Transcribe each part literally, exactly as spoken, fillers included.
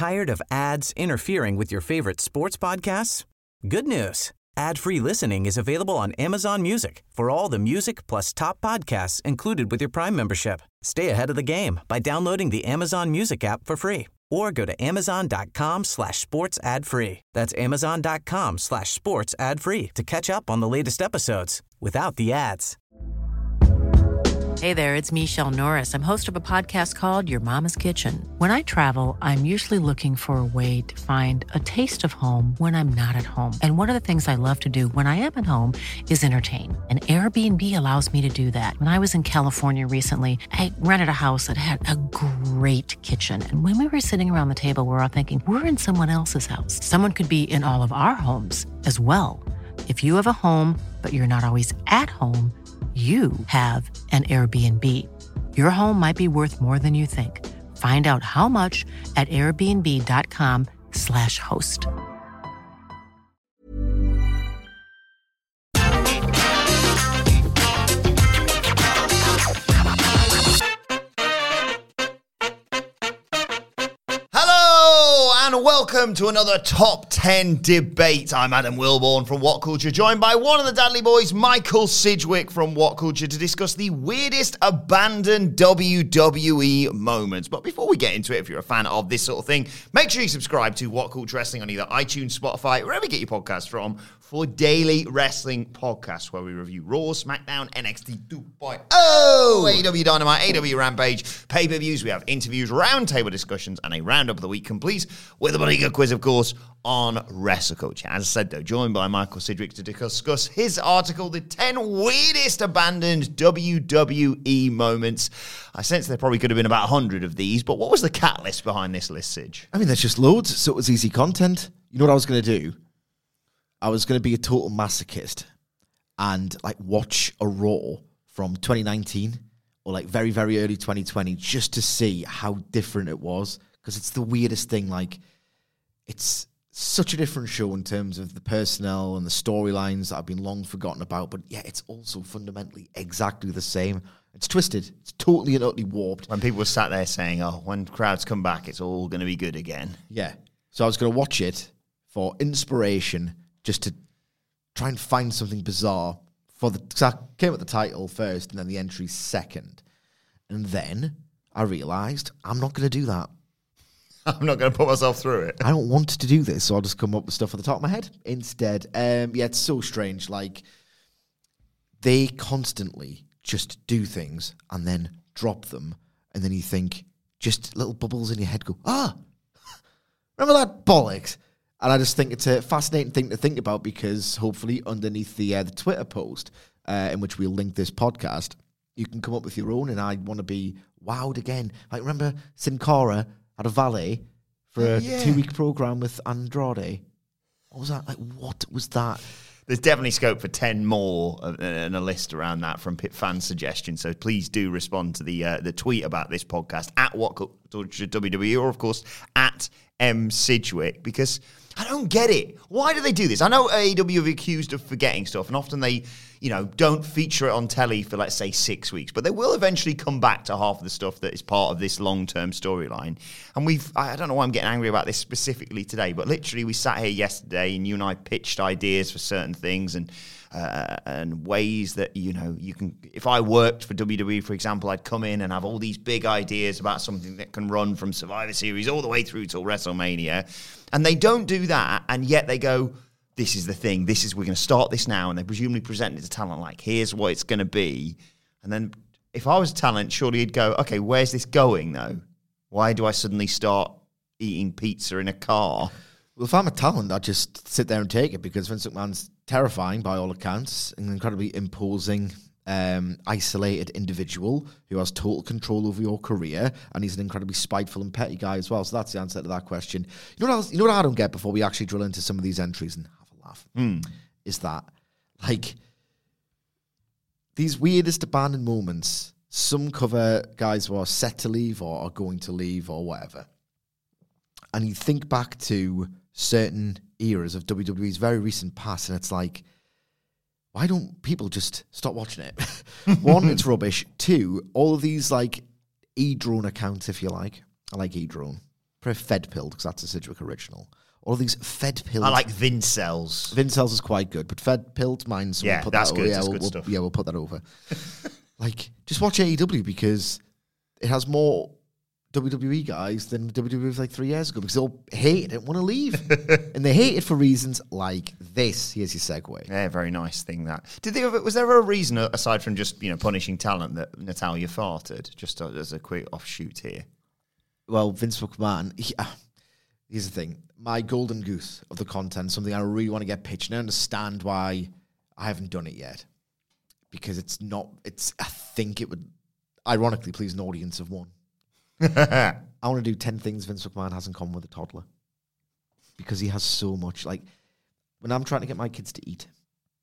Tired of ads interfering with your favorite sports podcasts? Good news. Ad-free listening is available on Amazon Music for all the music plus top podcasts included with your Prime membership. Stay ahead of the game by downloading the Amazon Music app for free or go to amazon.com slash sports ad free. That's amazon.com slash sports ad free to catch up on the latest episodes without the ads. Hey there, it's Michelle Norris. I'm host of a podcast called Your Mama's Kitchen. When I travel, I'm usually looking for a way to find a taste of home when I'm not at home. And one of the things I love to do when I am at home is entertain. And Airbnb allows me to do that. When I was in California recently, I rented a house that had a great kitchen. And when we were sitting around the table, we were all thinking, we're in someone else's house. Someone could be in all of our homes as well. If you have a home, but you're not always at home, you have an Airbnb. Your home might be worth more than you think. Find out how much at airbnb.com slash host. And welcome to another Top ten Debate. I'm Adam Wilborn from What Culture, joined by one of the Dudley boys, Michael Sidgwick from What Culture, to discuss the weirdest abandoned W W E moments. But before we get into it, if you're a fan of this sort of thing, make sure you subscribe to What Culture Wrestling on either iTunes, Spotify, wherever you get your podcasts from, for daily wrestling podcasts where we review Raw, SmackDown, N X T two point oh, A E W Dynamite, A E W Rampage, pay-per-views. We have interviews, roundtable discussions, and a roundup of the week complete with a bloody good quiz, of course, on Wrestle Culture. As I said, though, joined by Michael Sidgwick to discuss his article, The ten Weirdest Abandoned W W E Moments. I sense there probably could have been about one hundred of these, but what was the catalyst behind this list, Sidge? I mean, there's just loads, so it was easy content. You know what I was going to do? I was going to be a total masochist and, like, watch a Raw from twenty nineteen or, like, very, very early twenty twenty just to see how different it was, because it's the weirdest thing. Like, it's such a different show in terms of the personnel and the storylines that have been long forgotten about, but yeah, it's also fundamentally exactly the same. It's twisted. It's totally and utterly warped. When people were sat there saying, oh, when crowds come back, it's all going to be good again. Yeah. So I was going to watch it for inspiration, just to try and find something bizarre for the, because I came at the title first and then the entry second. And then I realised I'm not going to do that. I'm not going to put myself through it. I don't want to do this, so I'll just come up with stuff at the top of my head instead. Um, yeah, it's so strange. Like, they constantly just do things and then drop them, and then you think, just little bubbles in your head go, ah, remember that bollocks? And I just think it's a fascinating thing to think about, because hopefully underneath the uh, the Twitter post, uh, in which we'll link this podcast, you can come up with your own, and I want to be wowed again. Like, remember Sin Cara had a valet for a yeah. two-week program with Andrade? What was that? Like, what was that? There's definitely scope for ten more and a list around that from fan suggestions. So please do respond to the uh, the tweet about this podcast at What Culture W W E, or of course at M Sidgwick, because I don't get it. Why do they do this? I know A E W have accused of forgetting stuff, and often they, you know, don't feature it on telly for, let's say, six weeks. But they will eventually come back to half of the stuff that is part of this long-term storyline. And we've, I don't know why I'm getting angry about this specifically today, but literally we sat here yesterday and you and I pitched ideas for certain things and uh, and ways that, you know, you can, if I worked for W W E, for example, I'd come in and have all these big ideas about something that can run from Survivor Series all the way through till WrestleMania. And they don't do that, and yet they go, this is the thing, this is, we're going to start this now, and they presumably present it to talent like, here's what it's going to be. And then if I was talent, surely you'd go, okay, where's this going, though? Why do I suddenly start eating pizza in a car? Well, if I'm a talent, I'd just sit there and take it, because Vince McMahon's terrifying by all accounts, an incredibly imposing, um, isolated individual who has total control over your career, and he's an incredibly spiteful and petty guy as well. So that's the answer to that question. You know what else, you know what I don't get before we actually drill into some of these entries and have a laugh? Mm. Is that, like, these weirdest abandoned moments, some cover guys who are set to leave or are going to leave or whatever. And you think back to certain eras of W W E's very recent past, and it's like, why don't people just stop watching it? One, it's rubbish. Two, all of these, like, E-drone accounts, if you like. I like E-drone. Probably Fed Pilled, because that's a Sidgwick original. All of these Fed Pilled. I like Vincels. Vincels is quite good, but Fed Pilled, mine, so Yeah, we'll put that's that good. over. Yeah, That's we'll, good we'll, stuff. yeah, we'll put that over. Like, just watch A E W because it has more W W E guys than W W E was like three years ago because they all hate it, didn't want to leave. And they hate it for reasons like this. Here's your segue. Yeah, very nice thing that. Did they ever, was there a reason aside from just, you know, punishing talent that Natalya farted? Just as a quick offshoot here. Well, Vince McMahon, he, uh, here's the thing. My golden goose of the content, something I really want to get pitched, and I understand why I haven't done it yet. Because it's not, it's, I think it would, ironically, please an audience of one. I want to do ten things Vince McMahon has in common with a toddler. Because he has so much, like, when I'm trying to get my kids to eat,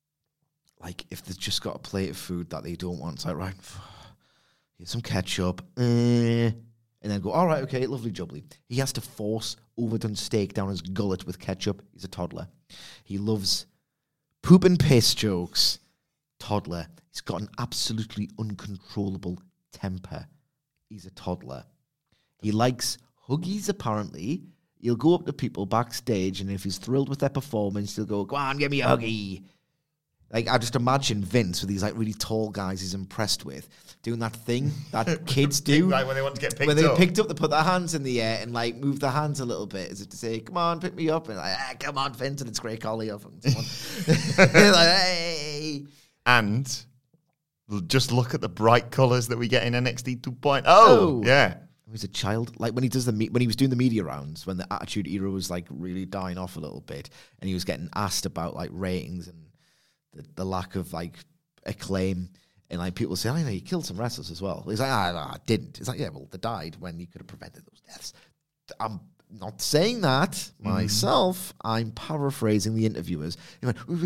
like, if they've just got a plate of food that they don't want, it's like, right, here's some ketchup, eh, and then go, all right, okay, lovely jubbly. He has to force overdone steak down his gullet with ketchup. He's a toddler. He loves poop and piss jokes. Toddler. He's got an absolutely uncontrollable temper. He's a toddler. He likes huggies, apparently. He'll go up to people backstage, and if he's thrilled with their performance, he'll go, go on, give me a huggy. Like, I just imagine Vince with these, like, really tall guys he's impressed with doing that thing that kids do. Like when they want to get picked when they up. picked up, they put their hands in the air and, like, move their hands a little bit as if to say, come on, pick me up. And like, ah, come on, Vince, and it's Grey Collie up. And like, hey. And just look at the bright colours that we get in N X T two point oh. Oh. Yeah. He was a child. Like, when he does the me- when he was doing the media rounds, when the Attitude Era was, like, really dying off a little bit, and he was getting asked about, like, ratings and the, the lack of, like, acclaim, and, like, people say, I know you killed some wrestlers as well. He's like, ah, no, I didn't. It's like, yeah, well, they died when you could have prevented those deaths. I'm not saying that mm. myself. I'm paraphrasing the interviewers. He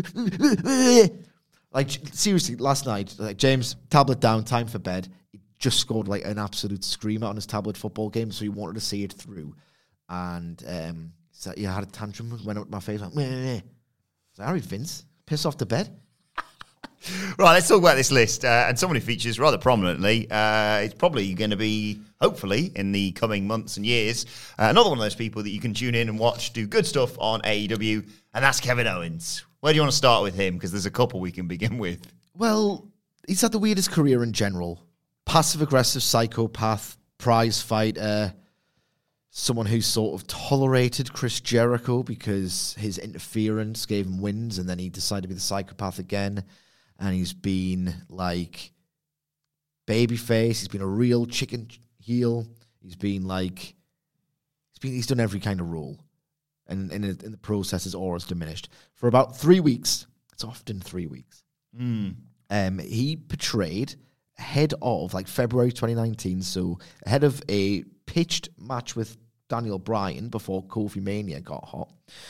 went, like, seriously, last night, like, James, tablet down, time for bed. He just scored, like, an absolute screamer on his tablet football game, so he wanted to see it through. And um, so he had a tantrum, went up to my face, like, meh, meh. So, all right, Vince, piss off to bed. Right, let's talk about this list. Uh, and someone who features rather prominently. Uh, it's probably going to be, hopefully, in the coming months and years, uh, another one of those people that you can tune in and watch do good stuff on A E W, and that's Kevin Owens. Where do you want to start with him? Because there's a couple we can begin with. Well, he's had the weirdest career in general. Passive-aggressive psychopath, prize fighter, someone who sort of tolerated Chris Jericho because his interference gave him wins, and then he decided to be the psychopath again. And he's been, like, babyface. He's been a real chicken heel. He's been, like, he's been he's done every kind of role. And in, in the process, his aura's diminished. For about three weeks, it's often three weeks, Mm. um, he portrayed ahead of, like, February twenty nineteen, so ahead of a pitched match with Daniel Bryan before Kofi Mania got hot,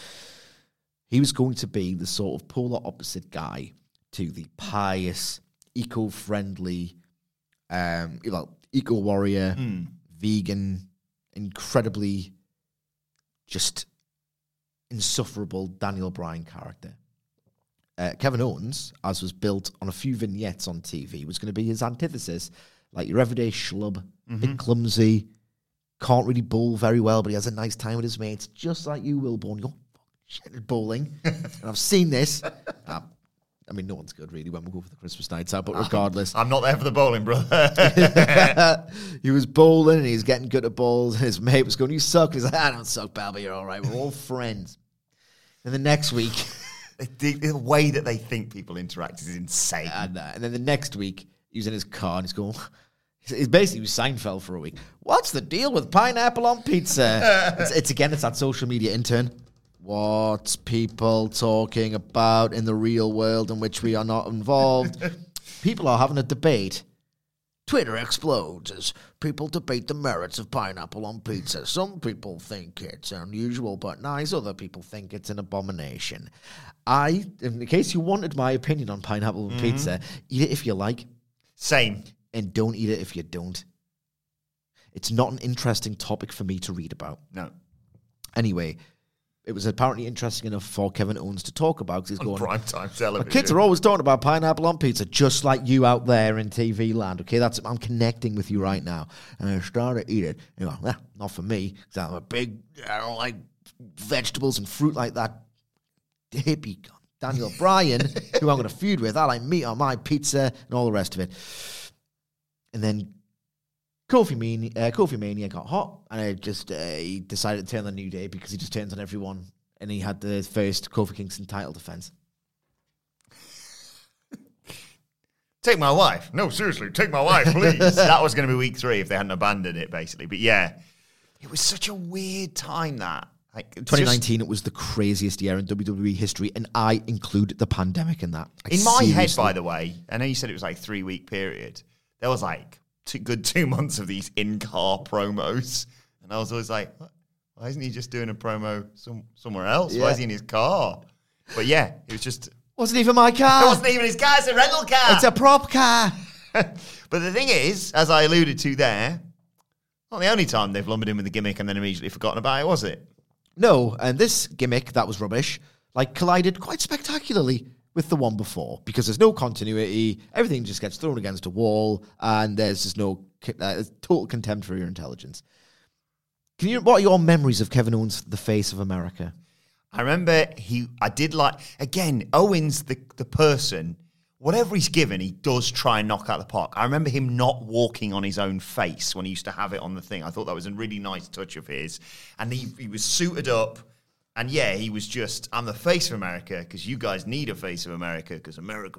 he was going to be the sort of polar opposite guy to the pious, eco-friendly, um, you know, eco-warrior, Mm. vegan, incredibly just insufferable Daniel Bryan character. Uh, Kevin Owens, as was built on a few vignettes on T V, was going to be his antithesis, like your everyday schlub, Mm-hmm. a bit clumsy, can't really bowl very well, but he has a nice time with his mates, just like you, Wilborn. You're fucking shit at bowling. And I've seen this. Uh, I mean, no one's good, really, when we go for the Christmas nights out, but regardless. I'm not there for the bowling, brother. He was bowling, and he was getting good at balls, and his mate was going, you suck. And he's like, I don't suck, pal, but you're all right. We're all friends. And the next week... the, the way that they think people interact is insane. And, uh, and then the next week, he was in his car, and he's going... He's basically was Seinfeld for a week. What's the deal with pineapple on pizza? it's, it's, again, it's that social media intern. What's people talking about in the real world in which we are not involved? People are having a debate. Twitter explodes as people debate the merits of pineapple on pizza. Some people think it's unusual but nice. Other people think it's an abomination. I, in case you wanted my opinion on pineapple on mm-hmm. pizza, eat it if you like. Same. And don't eat it if you don't. It's not an interesting topic for me to read about. No. Anyway, it was apparently interesting enough for Kevin Owens to talk about because he's on going primetime television. Kids are always talking about pineapple on pizza, just like you out there in T V land. Okay, that's I'm connecting with you right now. And I started to eat it. You know, well, not for me, because I'm a big, I don't like vegetables and fruit like that. Hippie Daniel Bryan, who I'm going to feud with. I like meat on my pizza and all the rest of it. And then Kofi Mania, uh, Kofi Mania got hot, and I just uh, he decided to turn on the New Day because he just turns on everyone, and he had the first Kofi Kingston title defense. Take my wife. No, seriously, take my wife, please. That was going to be week three if they hadn't abandoned it, basically. But yeah, it was such a weird time that. Like, twenty nineteen, just, it was the craziest year in W W E history, and I include the pandemic in that. Like, in my seriously. head, by the way, I know you said it was like a three-week period. There was like two, good two months of these in-car promos. And I was always like, what? Why isn't he just doing a promo some, somewhere else? Yeah. Why is he in his car? But yeah, it was just... Wasn't even my car. It wasn't even his car, it's a rental car. It's a prop car. But the thing is, as I alluded to there, not the only time they've lumbered in with the gimmick and then immediately forgotten about it, was it? No, and this gimmick that was rubbish, like, collided quite spectacularly with the one before, because there's no continuity, everything just gets thrown against a wall, and there's just no uh, total contempt for your intelligence. Can you? What are your memories of Kevin Owens, the face of America? I remember he, I did like, again, Owens, the, the person, whatever he's given, he does try and knock out the park. I remember him not walking on his own face when he used to have it on the thing. I thought that was a really nice touch of his. And he, he was suited up. And yeah, he was just, I'm the face of America because you guys need a face of America because America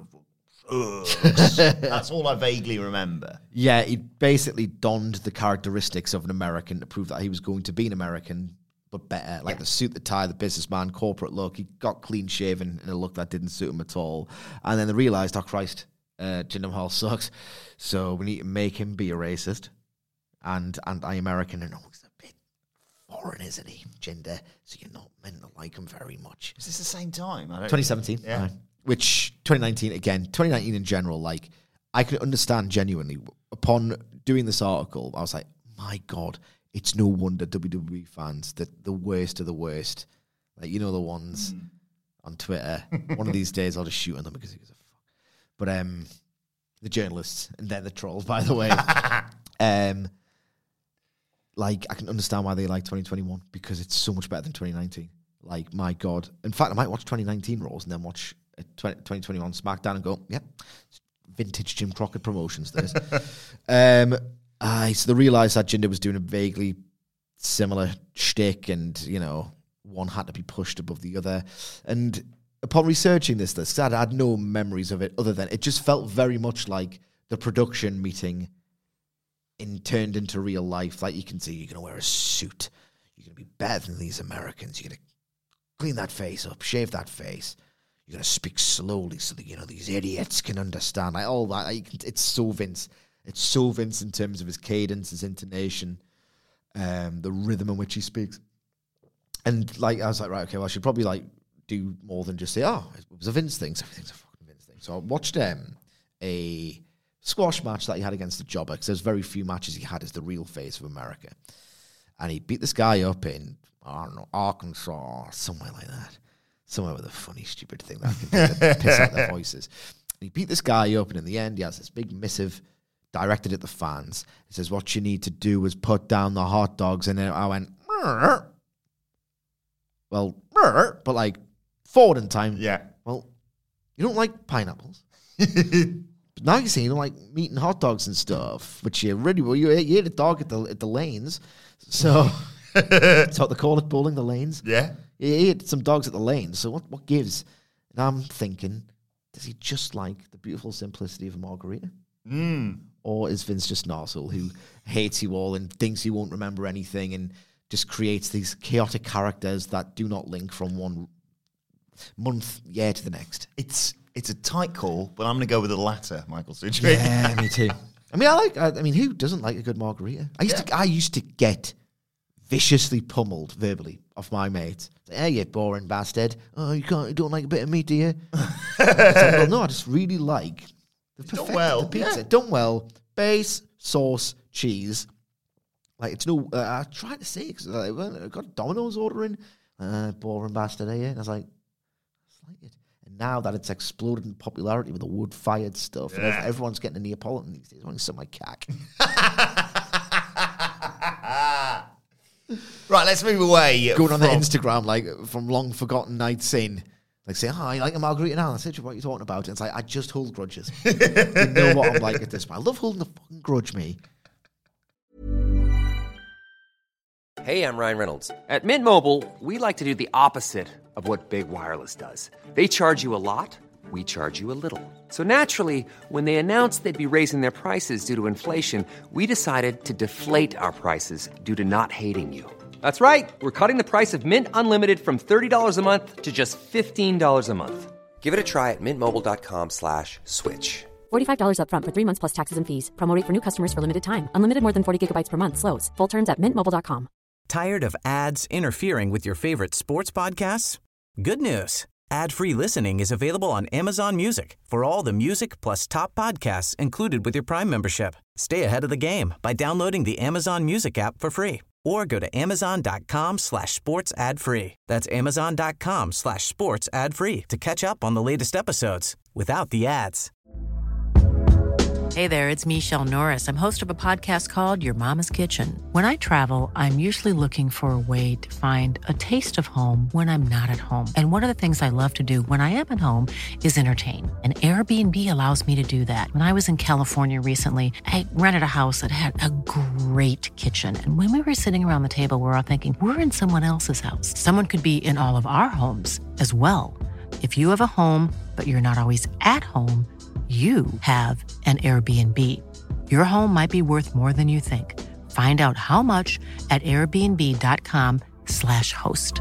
sucks. That's all I vaguely remember. Yeah, he basically donned the characteristics of an American to prove that he was going to be an American, but better. Like yeah. the suit, the tie, the businessman, corporate look. He got clean shaven in a look that didn't suit him at all. And then they realised, oh Christ, uh, Jinder Mahal sucks. So we need to make him be a racist and anti-American. And oh, he's a bit foreign, isn't he, Jinder? So you're not meant to like him very much. Is this the same time? I don't twenty seventeen. Yeah. Uh, which, twenty nineteen, again, twenty nineteen in general, like, I can understand genuinely. Upon doing this article, I was like, my God, it's no wonder W W E fans, that the worst of the worst, like, you know, the ones mm. on Twitter. One of these days I'll just shoot on them because he gives a fuck. But um, the journalists, and they're the trolls, by the way. um, like, I can understand why they like twenty twenty-one because it's so much better than twenty nineteen. Like, my God. In fact, I might watch twenty nineteen Raws and then watch twenty twenty-one SmackDown and go, yeah, vintage Jim Crockett Promotions, this. um, uh, so they realised that Jinder was doing a vaguely similar shtick and, you know, one had to be pushed above the other. And upon researching this, this I had no memories of it other than it just felt very much like the production meeting in turned into real life. Like, you can see you're going to wear a suit. You're going to be better than these Americans. You're going to clean that face up, shave that face. You're going to speak slowly so that, you know, these idiots can understand. Like, all that. Like, it's so Vince. It's so Vince in terms of his cadence, his intonation, um, the rhythm in which he speaks. And, like, I was like, right, okay, well, I should probably, like, do more than just say, oh, it was a Vince thing. So everything's a fucking Vince thing. So I watched um, a squash match that he had against the Jobber, because there's very few matches he had as the real face of America. And he beat this guy up in, I don't know, Arkansas or somewhere like that. Somewhere with a funny, stupid thing that can piss out their voices. And he beat this guy up, and in the end, he has this big missive directed at the fans. It says, what you need to do is put down the hot dogs. And then I went, Murr. well, Murr, but like forward in time. Yeah. Well, you don't like pineapples. But now you're saying you don't like meat and hot dogs and stuff, which you really, well, you, you ate a dog at the, at the lanes. So that's what they call it, bowling the lanes. Yeah. You ate some dogs at the lanes, so what, what gives? And I'm thinking, does he just like the beautiful simplicity of a margarita? Mm. Or is Vince just an arsehole who hates you all and thinks he won't remember anything and just creates these chaotic characters that do not link from one month, year to the next? It's it's a tight call, but I'm going to go with the latter, Michael Sidgwick. Yeah, me too. I mean, I like. I, I mean, who doesn't like a good margarita? I used yeah. to. I used to get viciously pummeled verbally off my mates. Hey, you boring bastard! Oh, you can't. You don't like a bit of meat, do you? Like, well, no, I just really like the perfect, done well, the pizza. Yeah. Done well. Base, sauce, cheese. Like, it's no. Uh, I tried to say because I got Domino's ordering. uh, boring bastard, are you? And I was like, slighted. And now that it's exploded in popularity with the wood-fired stuff, yeah. and ev- everyone's getting a Neapolitan these days. I want to suck my cack. Right, let's move away. Going on the Instagram, like, from long-forgotten nights in. Like, say, oh, you like a margarita now? I said, what are you talking about? And it's like, I just hold grudges. You know what I'm like at this point. I love holding a fucking grudge, me. Hey, I'm Ryan Reynolds. At Mint Mobile, we like to do the opposite of what Big Wireless does. They charge you a lot, we charge you a little. So naturally, when they announced they'd be raising their prices due to inflation, we decided to deflate our prices due to not hating you. That's right. We're cutting the price of Mint Unlimited from thirty dollars a month to just fifteen dollars a month. Give it a try at mintmobile.com slash switch. forty-five dollars up front for three months plus taxes and fees. Promo rate for new customers for limited time. Unlimited more than forty gigabytes per month. Slows full terms at mint mobile dot com. Tired of ads interfering with your favorite sports podcasts? Good news. Ad-free listening is available on Amazon Music for all the music plus top podcasts included with your Prime membership. Stay ahead of the game by downloading the Amazon Music app for free or go to amazon.com slash sports ad free. That's amazon.com slash sports ad free to catch up on the latest episodes without the ads. Hey there, it's Michelle Norris. I'm host of a podcast called Your Mama's Kitchen. When I travel, I'm usually looking for a way to find a taste of home when I'm not at home. And one of the things I love to do when I am at home is entertain. And Airbnb allows me to do that. When I was in California recently, I rented a house that had a great kitchen. And when we were sitting around the table, we were all thinking, we're in someone else's house. Someone could be in all of our homes as well. If you have a home, but you're not always at home, you have an Airbnb. Your home might be worth more than you think. Find out how much at airbnb.com slash host.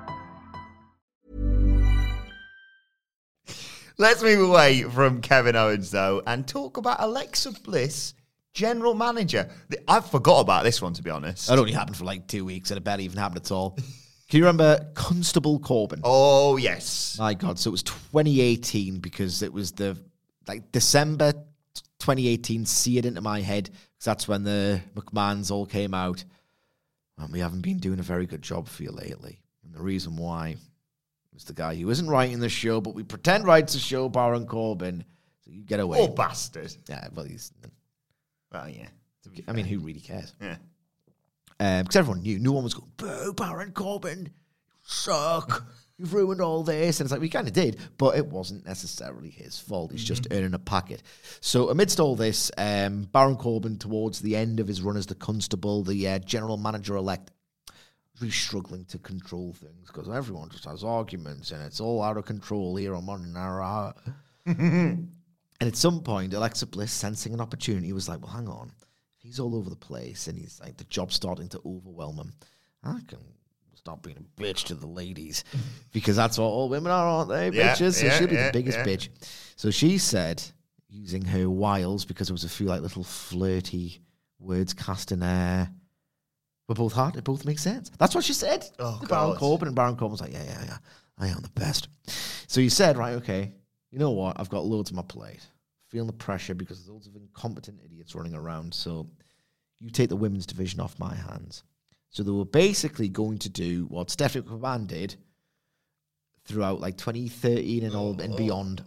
Let's move away from Kevin Owens, though, and talk about Alexa Bliss, general manager. I forgot about this one, to be honest. That only happened for like two weeks, and it barely even happened at all. Can you remember Constable Corbin? Oh, yes. My God. So it was twenty eighteen because it was the... Like December twenty eighteen, see it into my head, because that's when the McMahons all came out. And we haven't been doing a very good job for you lately. And the reason why was the guy who isn't writing the show, but we pretend writes the show, Baron Corbin. So you get away. Oh, bastard. Yeah, well, he's... Well, yeah. I mean, who really cares? Yeah. Um, because everyone knew. No one was going, boo, Baron Corbin, you suck. You've ruined all this. And it's like, we kind of did, but it wasn't necessarily his fault. He's mm-hmm. just earning a packet. So amidst all this, um, Baron Corbin, towards the end of his run as the Constable, the uh, general manager-elect, really struggling to control things because everyone just has arguments and it's all out of control here on Monday Night. And at some point, Alexa Bliss, sensing an opportunity, was like, well, hang on. If he's all over the place and he's like, the job's starting to overwhelm him, I can... stop being a bitch to the ladies, because that's what all women are, aren't they? Yeah, bitches. So yeah, she'll be yeah, the biggest yeah. bitch. So she said, using her wiles, because there was a few like little flirty words cast in air, we're both hard. It both makes sense. That's what she said. Oh, to God. Baron Corbin, and Baron Corbin was like, yeah, yeah, yeah, I am the best. So he said, right, okay, you know what? I've got loads on my plate. Feeling the pressure because there's loads of incompetent idiots running around. So you take the women's division off my hands. So they were basically going to do what Stephanie McMahon did throughout like twenty thirteen and all and beyond.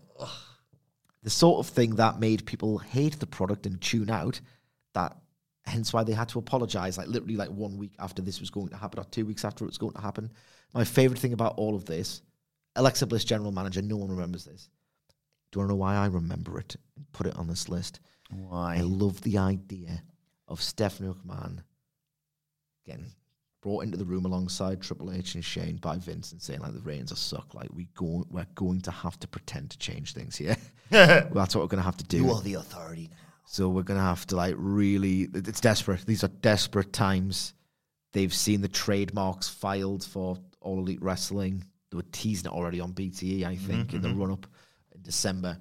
The sort of thing that made people hate the product and tune out. That hence why they had to apologize, like literally like one week after this was going to happen, or two weeks after it was going to happen. My favorite thing about all of this, Alexa Bliss, general manager, no one remembers this. Do you want to know why I remember it and put it on this list? Why? I love the idea of Stephanie McMahon getting brought into the room alongside Triple H and Shane by Vince and saying, like, the reigns are suck. Like, we go, we're going to have to pretend to change things here. Well, that's what we're going to have to do. You are the authority now. So we're going to have to, like, really... It's desperate. These are desperate times. They've seen the trademarks filed for All Elite Wrestling. They were teasing it already on B T E, I think, mm-hmm. in the run-up in December.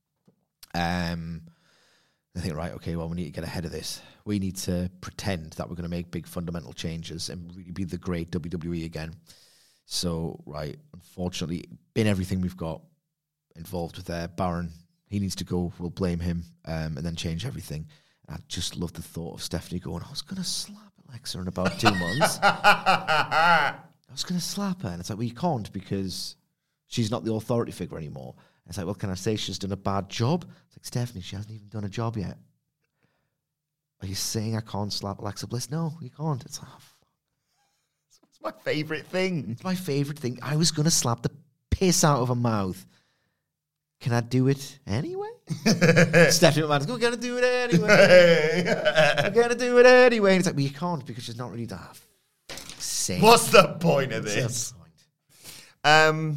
Um, I think, right, okay, well, we need to get ahead of this. We need to pretend that we're going to make big fundamental changes and really be the great W W E again. So, right, unfortunately, in everything we've got involved with there, Baron, he needs to go. We'll blame him um, and then change everything. And I just love the thought of Stephanie going, I was going to slap Alexa in about two months. I I was going to slap her. And it's like, well, you can't because she's not the authority figure anymore. And it's like, well, can I say she's done a bad job? It's like, Stephanie, she hasn't even done a job yet. Are you saying I can't slap Alexa Bliss? No, you can't. It's, oh, it's my favourite thing. It's my favourite thing. I was going to slap the piss out of her mouth. Can I do it anyway? Stephanie McMahon's going, we're going to do it anyway. We're going to do it anyway. And it's like, well, you can't because she's not really that. Same. What's the point of this? Um,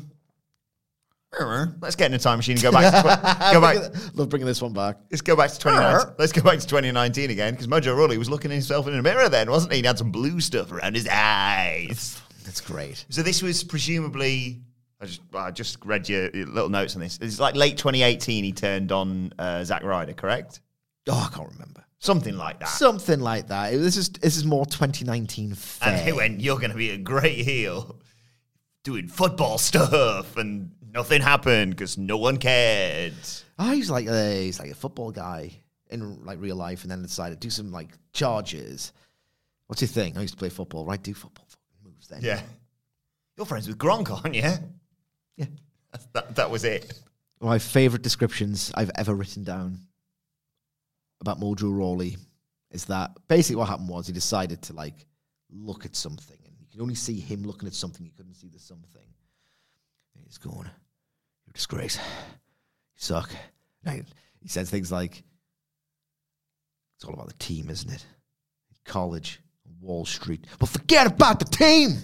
let's get in a time machine and go back. To tw- go back. Love bringing this one back. Let's go back to twenty nineteen. Let's go back to twenty nineteen again because Mojo Rawley was looking at himself in a mirror then, wasn't he? He had some blue stuff around his eyes. That's great. So this was presumably. I just I just read your, your little notes on this. It's like late twenty eighteen. He turned on uh, Zack Ryder, correct? Oh, I can't remember. Something like that. Something like that. It, this is this is more twenty nineteen fair. And he went, "You're going to be a great heel, doing football stuff," and nothing happened because no one cared. Oh, he's like a, he's like a football guy in like real life, and then decided to do some like charges. What's your thing? I used to play football, right? Do football moves then. Yeah. You're friends with Gronk, aren't you? Yeah. That's, that that was it. My favourite descriptions I've ever written down about Mojo Rawley is that basically what happened was he decided to like look at something, and you could only see him looking at something. You couldn't see the something. And he's going, "You're a disgrace. You suck." And he says things like, "It's all about the team, isn't it? College, Wall Street. But forget about the team.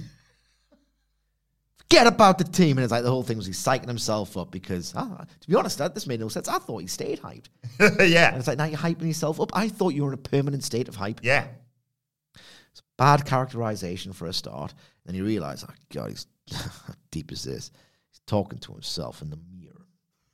Forget about the team." And it's like the whole thing was he's psyching himself up because, ah, to be honest, that this made no sense. I thought he stayed hyped. Yeah. And it's like, now you're hyping yourself up. I thought you were in a permanent state of hype. Yeah. It's bad characterization for a start. Then you realize, oh, God, he's, how deep is this? He's talking to himself in the mirror.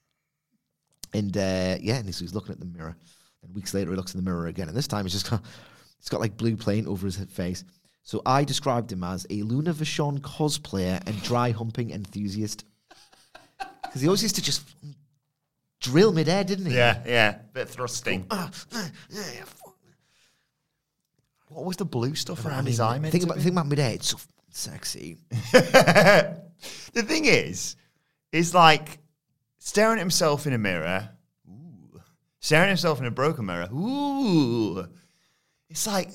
And, uh, yeah, and he's, he's looking at the mirror. And weeks later, he looks in the mirror again. And this time, he's just got, he's got like blue paint over his face. So I described him as a Luna Vachon cosplayer and dry humping enthusiast. Because he always used to just drill mid-air, didn't he? Yeah, yeah. Bit thrusting. Uh, uh, yeah, yeah. What was the blue stuff around I mean, his eye meant think to about, be? think about mid-air. It's so sexy. The thing is, is like staring at himself in a mirror. Ooh. Staring at himself in a broken mirror. Ooh. It's like...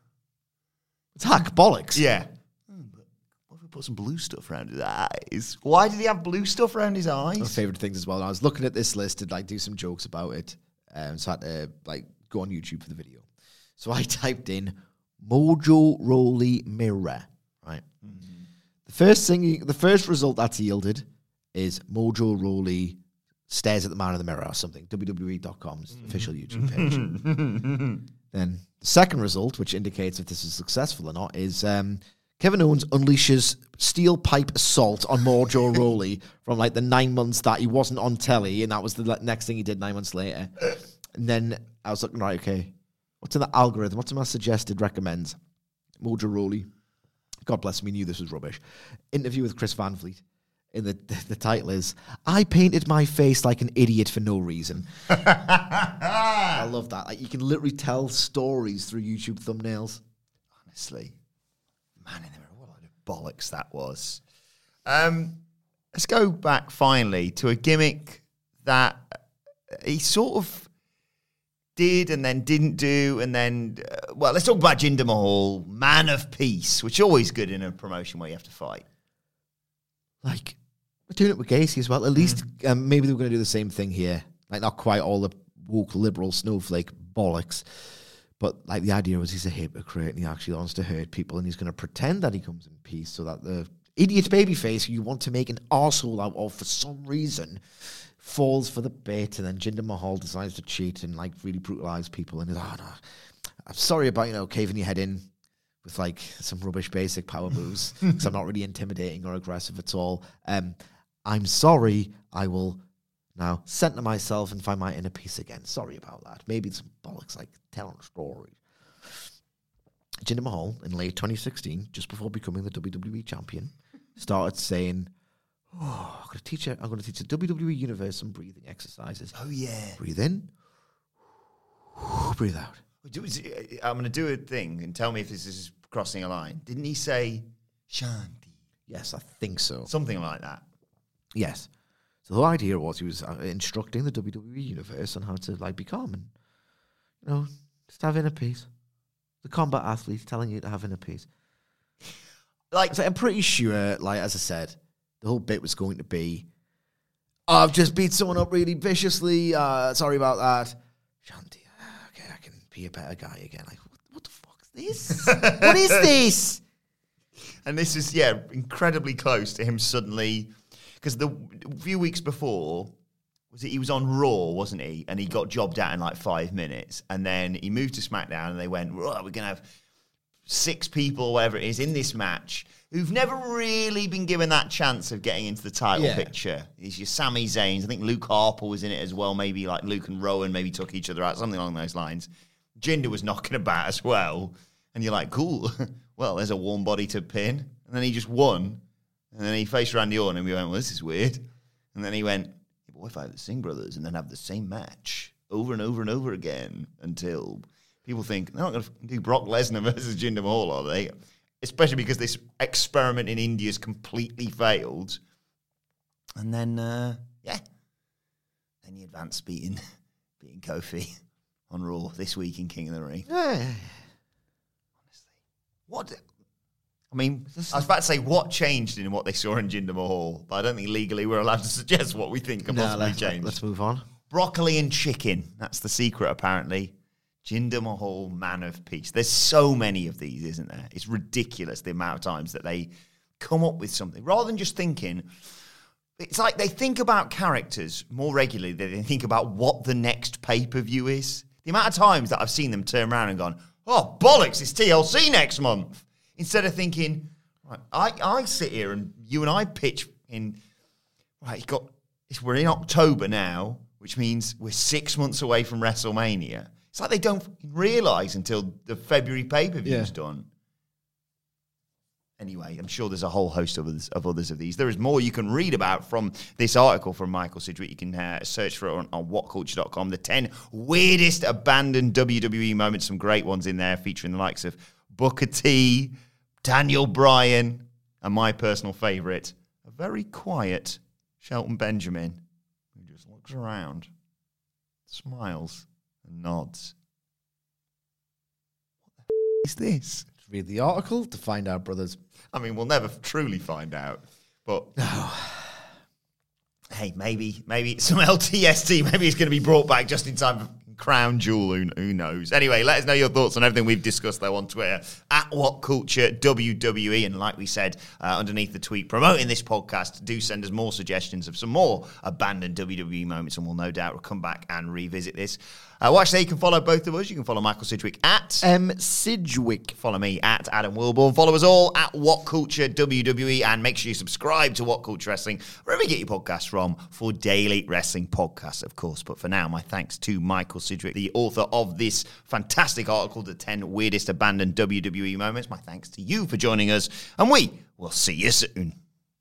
It's hack bollocks. Yeah. Hmm, but what if we put some blue stuff around his eyes? Why did he have blue stuff around his eyes? My favourite things as well. I was looking at this list and like do some jokes about it. Um, so I had to like go on YouTube for the video. So I typed in Mojo Rawley mirror. Right. Mm-hmm. The first thing, the first result that's yielded is Mojo Rawley stares at the man in the mirror or something. W W E dot com's mm-hmm. official YouTube page. Then the second result, which indicates if this is successful or not, is um, Kevin Owens unleashes steel pipe assault on Mojo Rawley from like the nine months that he wasn't on telly, and that was the next thing he did nine months later. And then I was looking, right, okay, what's in the algorithm? What's in my suggested recommends? Mojo Rawley, God bless him, he knew this was rubbish. Interview with Chris Van Vliet. In the, the the title is, I painted my face like an idiot for no reason. I love that. Like, you can literally tell stories through YouTube thumbnails. Honestly. Man in the mirror, what a load of bollocks that was. Um, let's go back finally to a gimmick that he sort of did and then didn't do, and then, uh, well, let's talk about Jinder Mahal, Man of Peace, which is always good in a promotion where you have to fight. Like, we're doing it with Gacy as well. At least mm. um, maybe they were going to do the same thing here. Like, not quite all the woke liberal snowflake bollocks, but like the idea was he's a hypocrite and he actually wants to hurt people and he's going to pretend that he comes in peace so that the idiot babyface who you want to make an arsehole out of for some reason falls for the bait, and then Jinder Mahal decides to cheat and like really brutalize people and he's, oh no, I'm sorry about, you know, caving your head in with like some rubbish basic power moves because I'm not really intimidating or aggressive at all. Um, I'm sorry. I will now center myself and find my inner peace again. Sorry about that. Maybe it's some bollocks like telling stories. Jinder Mahal in late twenty sixteen, just before becoming the W W E champion, started saying, "Oh, I'm going to teach. I'm going to teach the W W E universe some breathing exercises. Oh yeah, breathe in, breathe out." I'm going to do a thing and tell me if this is crossing a line. Didn't he say Shanti? Yes, I think so. Something like that. Yes. So the whole idea was he was uh, instructing the W W E universe on how to like be calm and, you know, just have inner peace. The combat athletes telling you to have inner peace. Like, so I'm pretty sure, like as I said, the whole bit was going to be, oh, I've just beat someone up really viciously. Uh, sorry about that. Shanti, okay, I can be a better guy again. Like, what, what the fuck is this? What is this? And this is, yeah, incredibly close to him suddenly, because the a few weeks before, was it he was on Raw, wasn't he? And he got jobbed out in like five minutes. And then he moved to SmackDown and they went, oh, we're going to have six people, or whatever it is, in this match who've never really been given that chance of getting into the title yeah. picture. It's your Sami Zayn. I think Luke Harper was in it as well. Maybe like Luke and Rowan maybe took each other out, something along those lines. Jinder was knocking about as well. And you're like, cool. Well, there's a warm body to pin. And then he just won. And then he faced Randy Orton and we went, well, this is weird. And then he went, yeah, but what if I have the Singh brothers and then have the same match over and over and over again until people think, they're not going to do Brock Lesnar versus Jinder Mahal, are they? Especially because this experiment in India's completely failed. And then, uh, yeah. Then he advanced beating, beating Kofi on Raw this week in King of the Ring. Yeah. Honestly. What? I mean, I was about to say what changed in what they saw in Jinder Mahal, but I don't think legally we're allowed to suggest what we think can No, possibly let's, change. let's move on. Broccoli and chicken. That's the secret, apparently. Jinder Mahal, man of peace. There's so many of these, isn't there? It's ridiculous the amount of times that they come up with something. Rather than just thinking, it's like they think about characters more regularly than they think about what the next pay-per-view is. The amount of times that I've seen them turn around and gone, oh, bollocks, it's T L C next month. Instead of thinking, right, I, I sit here and you and I pitch in, right, you got, we're in October now, which means we're six months away from WrestleMania. It's like they don't realise until the February pay-per-view is yeah. done. Anyway, I'm sure there's a whole host of others, of others of these. There is more you can read about from this article from Michael Sidgwick. You can uh, search for it on, on what culture dot com. The ten weirdest abandoned W W E moments. Some great ones in there featuring the likes of Booker T, Daniel Bryan, and my personal favourite, a very quiet Shelton Benjamin who just looks around, smiles, and nods. What the f*** is this? Read the article to find out, brothers. I mean, we'll never truly find out, but hey, maybe, maybe some L T S T. Maybe it's going to be brought back just in time for Crown Jewel. Who, who knows? Anyway, let us know your thoughts on everything we've discussed though on Twitter at What Culture W W E, and like we said uh, underneath the tweet promoting this podcast, do send us more suggestions of some more abandoned W W E moments, and we'll no doubt come back and revisit this. Uh, watch there. You can follow both of us. You can follow Michael Sidgwick at M. Sidgwick. Follow me at Adam Wilborn. Follow us all at What Culture W W E, and make sure you subscribe to What Culture Wrestling wherever you get your podcasts from for daily wrestling podcasts, of course. But for now, my thanks to Michael Sidgwick, the author of this fantastic article, The ten Weirdest Abandoned W W E Moments. My thanks to you for joining us, and we will see you soon.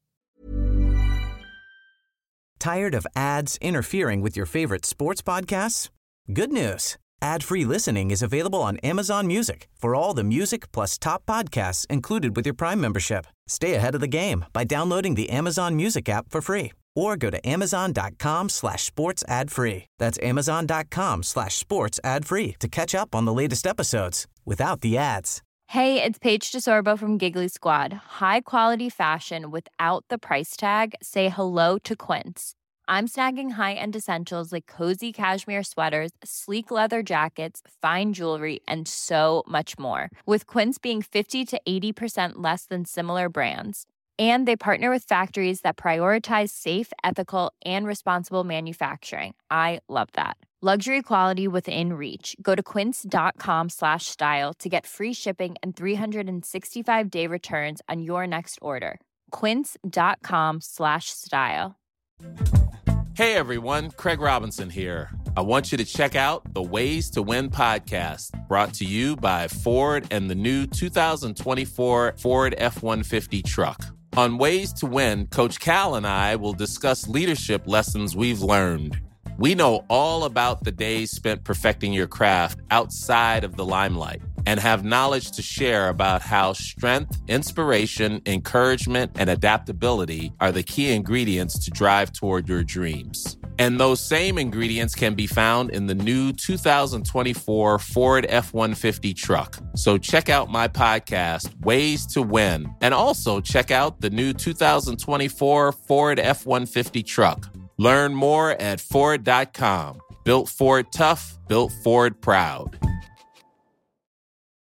Tired of ads interfering with your favorite sports podcasts? Good news. Ad-free listening is available on Amazon Music for all the music plus top podcasts included with your Prime membership. Stay ahead of the game by downloading the Amazon Music app for free or go to amazon.com slash sports ad free. That's amazon.com slash sports ad free to catch up on the latest episodes without the ads. Hey, it's Paige DeSorbo from Giggly Squad. High quality fashion without the price tag. Say hello to Quince. I'm snagging high-end essentials like cozy cashmere sweaters, sleek leather jackets, fine jewelry, and so much more. With Quince being fifty to eighty percent less than similar brands. And they partner with factories that prioritize safe, ethical, and responsible manufacturing. I love that. Luxury quality within reach. Go to quince.com slash style to get free shipping and three sixty-five day returns on your next order. Quince.com slash style. Hey everyone, Craig Robinson here. I want you to check out the Ways to Win podcast, brought to you by Ford and the new two thousand twenty-four Ford F one fifty truck. On Ways to Win, Coach Cal and I will discuss leadership lessons we've learned. We know all about the days spent perfecting your craft outside of the limelight and have knowledge to share about how strength, inspiration, encouragement, and adaptability are the key ingredients to drive toward your dreams. And those same ingredients can be found in the new two thousand twenty-four Ford F one fifty truck. So check out my podcast, Ways to Win, and also check out the new two thousand twenty-four Ford F one fifty truck. Learn more at Ford dot com. Built Ford tough, built Ford proud.